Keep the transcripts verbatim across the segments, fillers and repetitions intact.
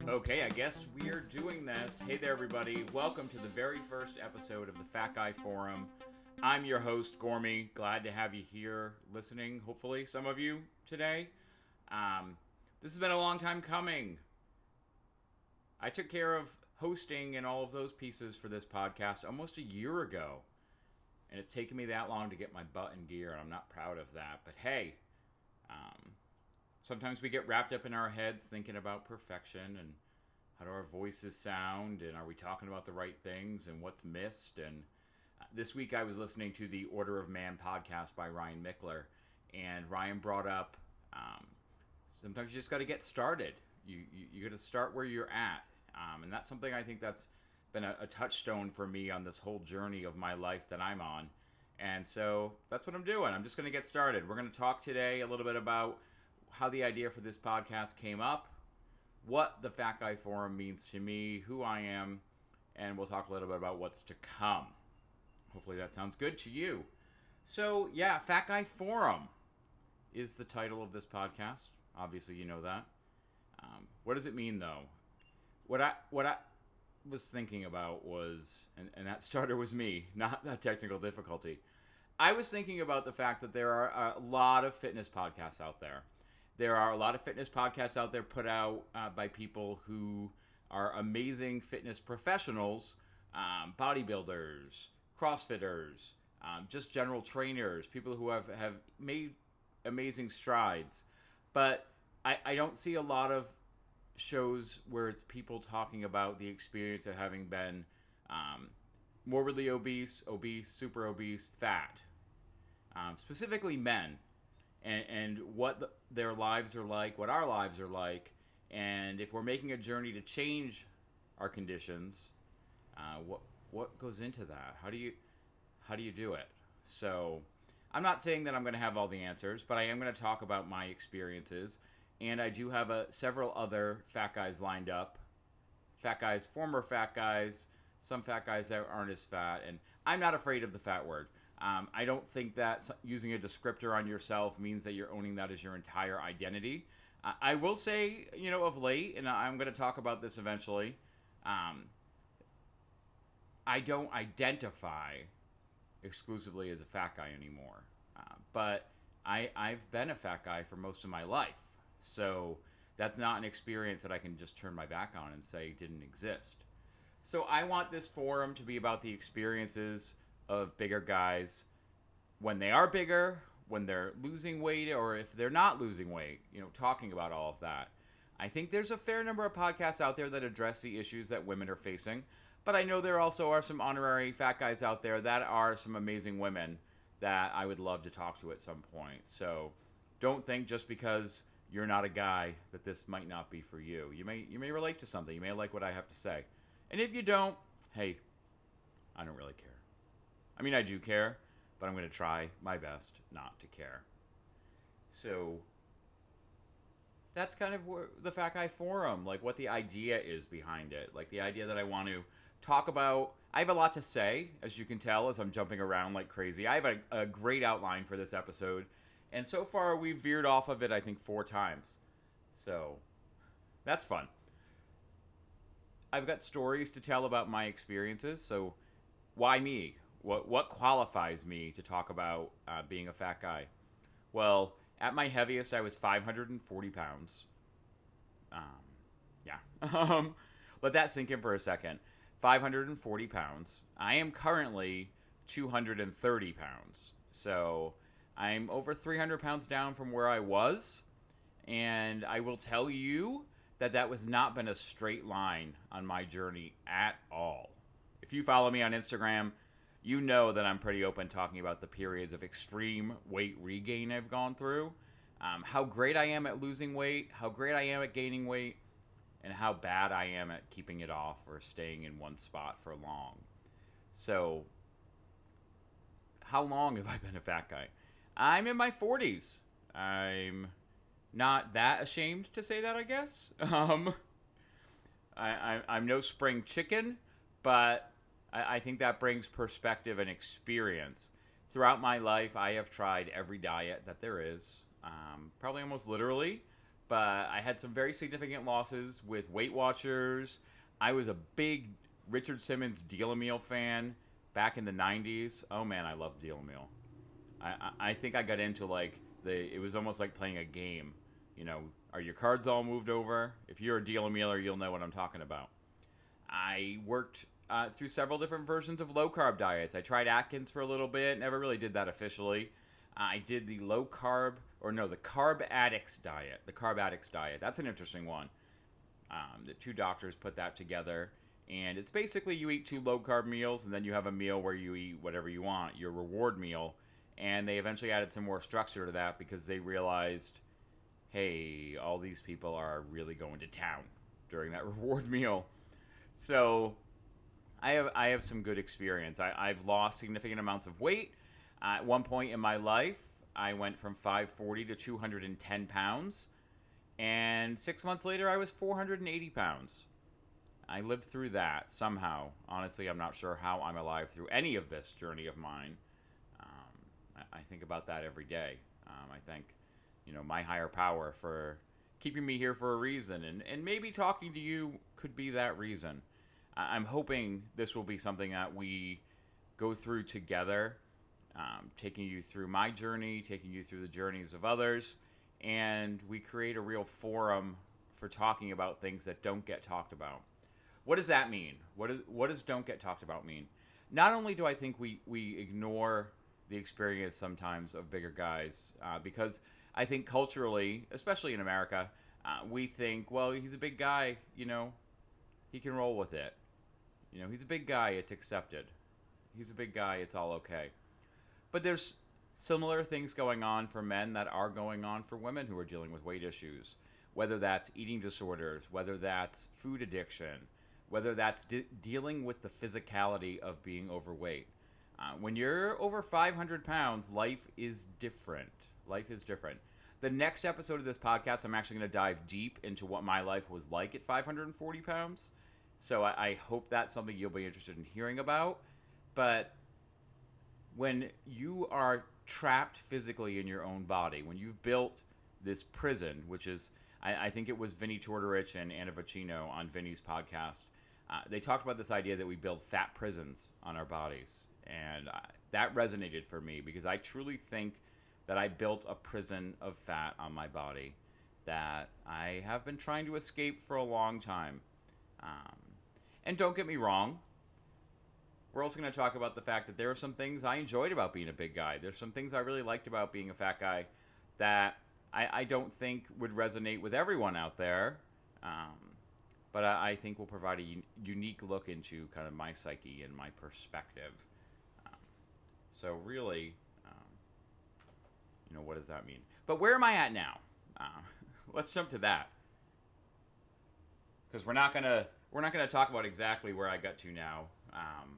Okay, I guess we're doing this. Hey there, everybody. Welcome to the very first episode of the Fat Guy Forum. I'm your host, Gormy. Glad to have you here listening, hopefully, some of you today. Um, this has been a long time coming. I took care of hosting and all of those pieces for this podcast almost a year ago. And it's taken me that long to get my butt in gear, and I'm not proud of that. But hey, um, sometimes we get wrapped up in our heads thinking about perfection and how do our voices sound and are we talking about the right things and what's missed. And this week I was listening to the Order of Man podcast by Ryan Michler, and Ryan brought up um, sometimes you just got to get started. You you, you got to start where you're at, um, and that's something I think that's been a, a touchstone for me on this whole journey of my life that I'm on. And so that's what I'm doing. I'm just going to get started. We're going to talk today a little bit about how the idea for this podcast came up, what the Fat Guy Forum means to me, who I am, and we'll talk a little bit about what's to come. Hopefully that sounds good to you. So yeah, Fat Guy Forum is the title of this podcast. Obviously you know that. Um, what does it mean though? What I what I was thinking about was, and, and that starter was me, not that technical difficulty. I was thinking about the fact that there are a lot of fitness podcasts out there. There are a lot of fitness podcasts out there put out uh, by people who are amazing fitness professionals, um, bodybuilders, CrossFitters, um, just general trainers, people who have, have made amazing strides. But I, I don't see a lot of shows where it's people talking about the experience of having been um, morbidly obese, obese, super obese, fat, um, specifically men, and, and what the, their lives are like, what our lives are like, and if we're making a journey to change our conditions, uh, what what goes into that? How do you how do you do it? So I'm not saying that I'm going to have all the answers, but I am going to talk about my experiences. And I do have a, several other fat guys lined up. Fat guys, former fat guys, some fat guys that aren't as fat. And I'm not afraid of the fat word. Um, I don't think that using a descriptor on yourself means that you're owning that as your entire identity. Uh, I will say, you know, of late, and I'm going to talk about this eventually, um, I don't identify exclusively as a fat guy anymore. Uh, but I, I've been a fat guy for most of my life. So that's not an experience that I can just turn my back on and say didn't exist. So I want this forum to be about the experiences of bigger guys when they are bigger, when they're losing weight, or if they're not losing weight, you know, talking about all of that. I think there's a fair number of podcasts out there that address the issues that women are facing, but I know there also are some honorary fat guys out there that are some amazing women that I would love to talk to at some point. So don't think just because you're not a guy that this might not be for you. You may you may relate to something. You may like what I have to say. And if you don't, hey, I don't really care. I mean, I do care, but I'm going to try my best not to care. So that's kind of where the Fat Guy Forum, like what the idea is behind it. Like the idea that I want to talk about. I have a lot to say, as you can tell, as I'm jumping around like crazy. I have a, a great outline for this episode. And so far, we've veered off of it, I think, four times. So, that's fun. I've got stories to tell about my experiences. So, why me? What what qualifies me to talk about uh, being a fat guy? Well, at my heaviest, I was five hundred forty pounds. Um, yeah. um, let that sink in for a second. five hundred forty pounds. I am currently two hundred thirty pounds. So I'm over three hundred pounds down from where I was, and I will tell you that that has not been a straight line on my journey at all. If you follow me on Instagram, you know that I'm pretty open talking about the periods of extreme weight regain I've gone through, um, how great I am at losing weight, how great I am at gaining weight, and how bad I am at keeping it off or staying in one spot for long. So, how long have I been a fat guy? I'm in my forties. I'm not that ashamed to say that, I guess. Um, I, I, I'm no spring chicken, but I, I think that brings perspective and experience. Throughout my life, I have tried every diet that there is, um, probably almost literally, but I had some very significant losses with Weight Watchers. I was a big Richard Simmons Deal a Meal fan back in the nineties. Oh man, I love Deal a Meal. I, I I think I got into like the it was almost like playing a game. You know, are your cards all moved over? If you're a Deal a Mealer, you'll know what I'm talking about. I worked uh, through several different versions of low carb diets. I tried Atkins for a little bit, never really did that officially. I did the low carb, or no, the Carb Addicts diet. The Carb Addicts diet. That's an interesting one. Um, the two doctors put that together. And it's basically you eat two low carb meals, and then you have a meal where you eat whatever you want, your reward meal. And they eventually added some more structure to that because they realized, hey, all these people are really going to town during that reward meal. So I have I have some good experience. I, I've lost significant amounts of weight. Uh, at one point in my life, I went from five forty to two hundred ten pounds. And six months later, I was four hundred eighty pounds. I lived through that somehow. Honestly, I'm not sure how I'm alive through any of this journey of mine. Um, I, I think about that every day. Um, I thank, you know, my higher power for keeping me here for a reason. And, and maybe talking to you could be that reason. I, I'm hoping this will be something that we go through together. Um, taking you through my journey, taking you through the journeys of others, and we create a real forum for talking about things that don't get talked about. What does that mean? What, is, what does don't get talked about mean? Not only do I think we, we ignore the experience sometimes of bigger guys, uh, because I think culturally, especially in America, uh, we think, well, he's a big guy, you know, he can roll with it. You know, he's a big guy, it's accepted. He's a big guy, it's all okay. But there's similar things going on for men that are going on for women who are dealing with weight issues, whether that's eating disorders, whether that's food addiction, whether that's de- dealing with the physicality of being overweight. Uh, when you're over five hundred pounds, life is different. Life is different. The next episode of this podcast, I'm actually going to dive deep into what my life was like at five hundred forty pounds. So I, I hope that's something you'll be interested in hearing about. But when you are trapped physically in your own body, when you've built this prison, which is, I, I think it was Vinny Tortorich and Anna Vocino on Vinny's podcast, uh, they talked about this idea that we build fat prisons on our bodies. And uh, that resonated for me because I truly think that I built a prison of fat on my body that I have been trying to escape for a long time. Um, and don't get me wrong, we're also going to talk about the fact that there are some things I enjoyed about being a big guy. There's some things I really liked about being a fat guy that I, I don't think would resonate with everyone out there. Um, but I, I think will provide a un- unique look into kind of my psyche and my perspective. Um, so really, um, you know, what does that mean? But where am I at now? Uh, let's jump to that. Because we're not gonna we're not gonna talk about exactly where I got to now. Um,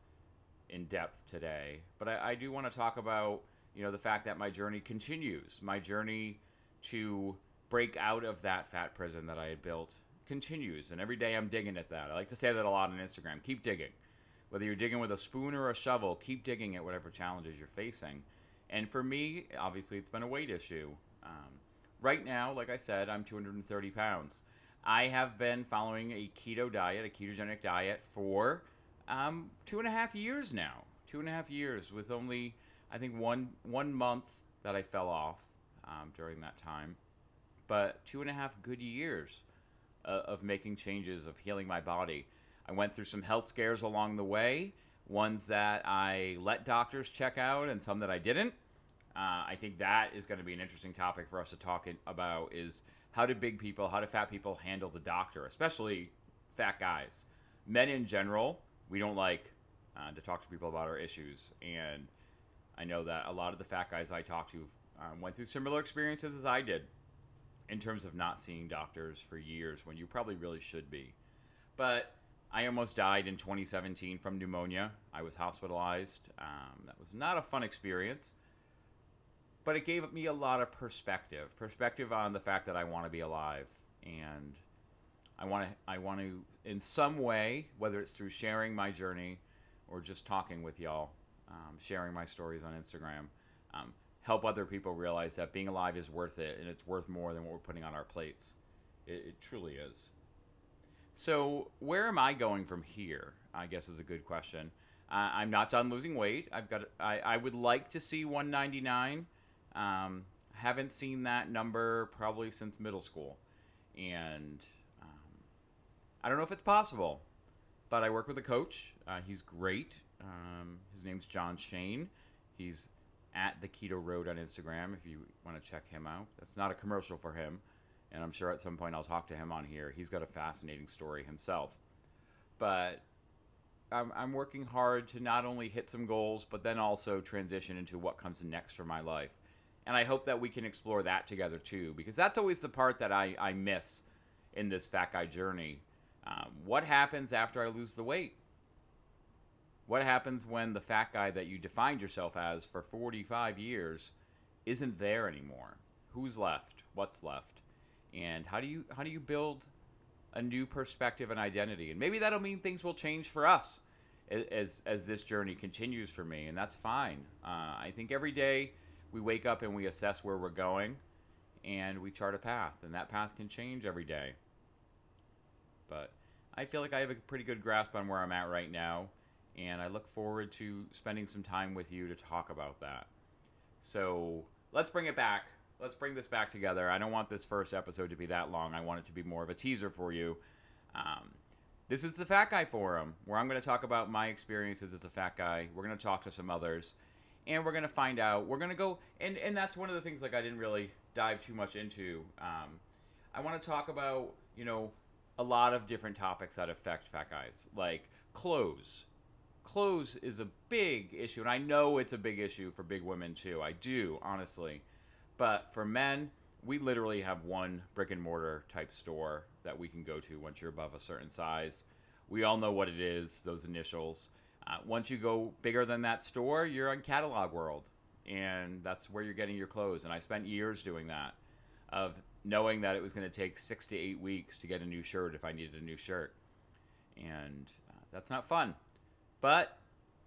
in depth today, but I, I do want to talk about, you know, the fact that my journey continues. My journey to break out of that fat prison that I had built continues, and every day I'm digging at that. I like to say that a lot on Instagram. Keep digging. Whether you're digging with a spoon or a shovel, keep digging at whatever challenges you're facing. And for me, obviously, it's been a weight issue. Um, right now, like I said, I'm two hundred thirty pounds. I have been following a keto diet, a ketogenic diet for Um, two and a half years now. Two and a half years with only, I think, one one month that I fell off um, during that time. But two and a half good years uh, of making changes, of healing my body. I went through some health scares along the way, ones that I let doctors check out and some that I didn't. Uh, I think that is going to be an interesting topic for us to talk in, about is how do big people, how do fat people handle the doctor, especially fat guys. Men in general, we don't like uh, to talk to people about our issues, and I know that a lot of the fat guys I talk to um, went through similar experiences as I did in terms of not seeing doctors for years when you probably really should be. But I almost died in twenty seventeen from pneumonia. I was hospitalized. Um, that was not a fun experience, but it gave me a lot of perspective, perspective on the fact that I want to be alive, and I want to, I want to, in some way, whether it's through sharing my journey or just talking with y'all, um, sharing my stories on Instagram, um, help other people realize that being alive is worth it, and it's worth more than what we're putting on our plates. It, it truly is. So where am I going from here, I guess is a good question. Uh, I'm not done losing weight. I've got. I, I would like to see one ninety-nine. Um, haven't seen that number probably since middle school. And um, I don't know if it's possible, but I work with a coach. Uh, he's great. Um, his name's John Shane. He's at the Keto Road on Instagram if you want to check him out. That's not a commercial for him, and I'm sure at some point I'll talk to him on here. He's got a fascinating story himself. But I'm, I'm working hard to not only hit some goals, but then also transition into what comes next for my life. And I hope that we can explore that together too, because that's always the part that I, I miss in this fat guy journey. Um, what happens after I lose the weight? What happens when the fat guy that you defined yourself as for forty-five years isn't there anymore? Who's left? What's left? And how do you how do you build a new perspective and identity? And maybe that'll mean things will change for us as as this journey continues for me, and that's fine. Uh, I think every day we wake up and we assess where we're going, and we chart a path, and that path can change every day. But I feel like I have a pretty good grasp on where I'm at right now, and I look forward to spending some time with you to talk about that. So let's bring it back. Let's bring this back together. I don't want this first episode to be that long. I want it to be more of a teaser for you. Um, this is the Fat Guy Forum, where I'm going to talk about my experiences as a fat guy. We're going to talk to some others, and we're going to find out. We're going to go, and, and that's one of the things like I didn't really dive too much into. Um, I want to talk about, you know, a lot of different topics that affect fat guys, like clothes. Clothes is a big issue, and I know it's a big issue for big women too. I do, honestly. But for men, we literally have one brick and mortar type store that we can go to once you're above a certain size. We all know what it is, those initials. Uh, once you go bigger than that store, you're on Catalog World, and that's where you're getting your clothes. And I spent years doing that, of knowing that it was going to take six to eight weeks to get a new shirt if I needed a new shirt. And uh, that's not fun. But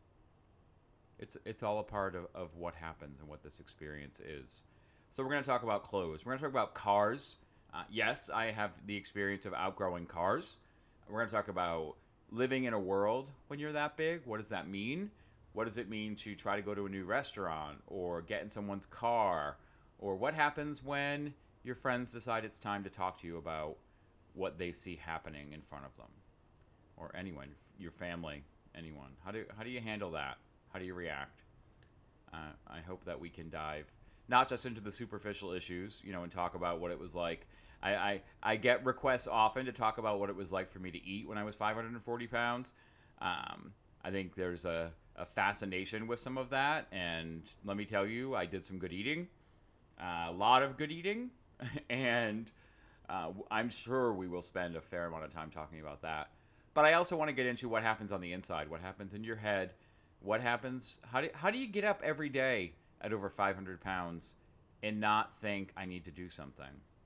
it's it's all a part of, of what happens and what this experience is. So we're going to talk about clothes. We're going to talk about cars. Uh, yes, I have the experience of outgrowing cars. We're going to talk about living in a world when you're that big. What does that mean? What does it mean to try to go to a new restaurant or get in someone's car? Or what happens when your friends decide it's time to talk to you about what they see happening in front of them? Or anyone, your family, anyone. How do, how do you handle that? How do you react? Uh, I hope that we can dive not just into the superficial issues, you know, and talk about what it was like. I, I, I get requests often to talk about what it was like for me to eat when I was five hundred forty pounds. Um, I think there's a, a fascination with some of that. And let me tell you, I did some good eating, uh, a lot of good eating. and uh, I'm sure we will spend a fair amount of time talking about that. But I also want to get into what happens on the inside, what happens in your head, what happens, how do, how do you get up every day at over five hundred pounds and not think I need to do something?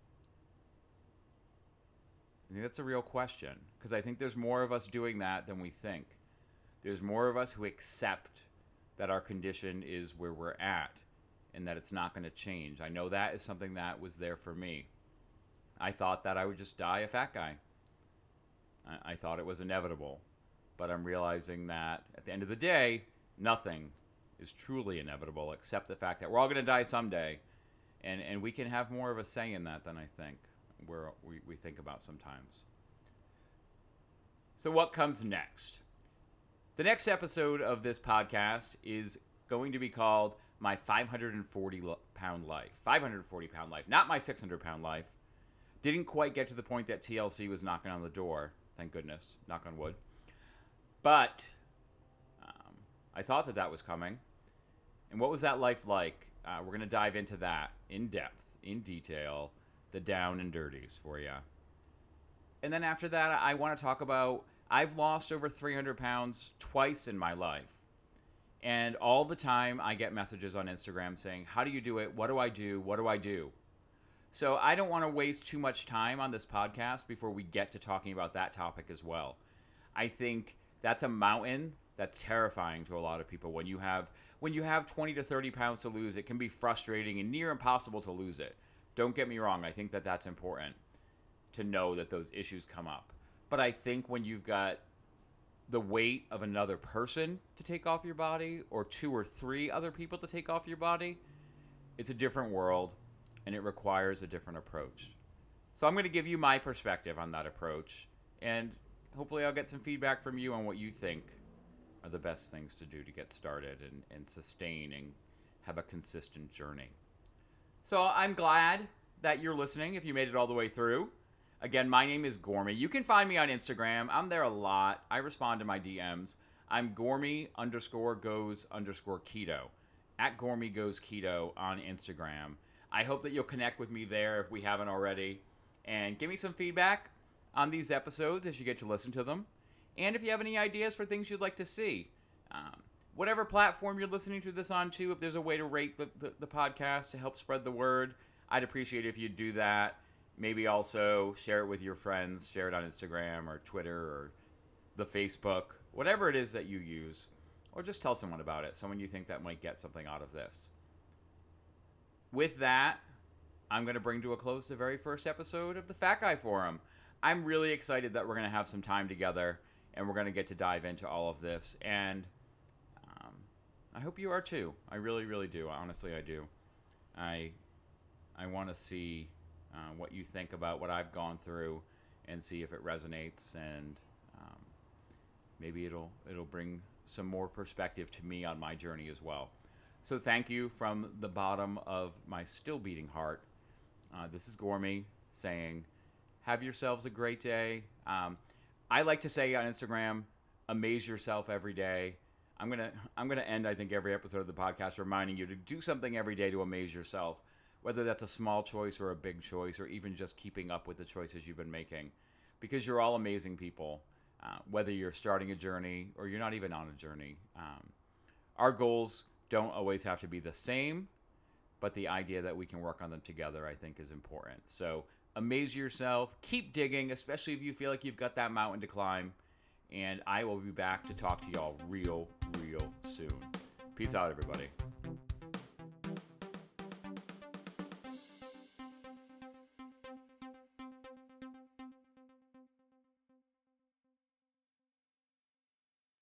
I think that's a real question, because I think there's more of us doing that than we think. There's more of us who accept that our condition is where we're at and that it's not going to change. I know that is something that was there for me. I thought that I would just die a fat guy. I, I thought it was inevitable, but I'm realizing that at the end of the day, nothing is truly inevitable, except the fact that we're all going to die someday, and and we can have more of a say in that than I think we're, we we think about sometimes. So what comes next? The next episode of this podcast is going to be called My five hundred forty Pound Life. five hundred forty Pound Life, not my six hundred pound life. Didn't quite get to the point that T L C was knocking on the door, thank goodness, knock on wood. But um, I thought that that was coming. And what was that life like? Uh, we're going to dive into that in depth, in detail, the down and dirties for you. And then after that, I want to talk about, I've lost over three hundred pounds twice in my life. And all the time I get messages on Instagram saying, how do you do it? What do I do? What do I do? So I don't want to waste too much time on this podcast before we get to talking about that topic as well. I think that's a mountain that's terrifying to a lot of people when you have when you have twenty to thirty pounds to lose, it can be frustrating and near impossible to lose it. Don't get me wrong. I think that that's important to know that those issues come up. But I think when you've got the weight of another person to take off your body, or two or three other people to take off your body, it's a different world, and it requires a different approach. So I'm going to give you my perspective on that approach, and hopefully I'll get some feedback from you on what you think are the best things to do to get started and, and sustain and have a consistent journey. So I'm glad that you're listening if you made it all the way through. Again, my name is Gormy. You can find me on Instagram. I'm there a lot. I respond to my D Ms. I'm Gormy underscore goes underscore keto. At Gormy goes keto on Instagram. I hope that you'll connect with me there if we haven't already. And give me some feedback on these episodes as you get to listen to them. And if you have any ideas for things you'd like to see. Um, whatever platform you're listening to this on too, if there's a way to rate the, the, the podcast to help spread the word, I'd appreciate it if you'd do that. Maybe also share it with your friends, share it on Instagram or Twitter or the Facebook, whatever it is that you use, or just tell someone about it, someone you think that might get something out of this. With that, I'm going to bring to a close the very first episode of the Fat Guy Forum. I'm really excited that we're going to have some time together and we're going to get to dive into all of this, and um, I hope you are too. I really, really do. Honestly, I do. I I want to see Uh, what you think about what I've gone through and see if it resonates, and um, maybe it'll it'll bring some more perspective to me on my journey as well. So thank you from the bottom of my still beating heart. Uh, this is Gormy saying, have yourselves a great day. Um, I like to say on Instagram, amaze yourself every day. I'm gonna I'm gonna end I think every episode of the podcast reminding you to do something every day to amaze yourself. Whether that's a small choice or a big choice, or even just keeping up with the choices you've been making. Because you're all amazing people, uh, whether you're starting a journey or you're not even on a journey. Um, our goals don't always have to be the same, but the idea that we can work on them together, I think, is important. So amaze yourself, keep digging, especially if you feel like you've got that mountain to climb. And I will be back to talk to y'all real, real soon. Peace out, everybody.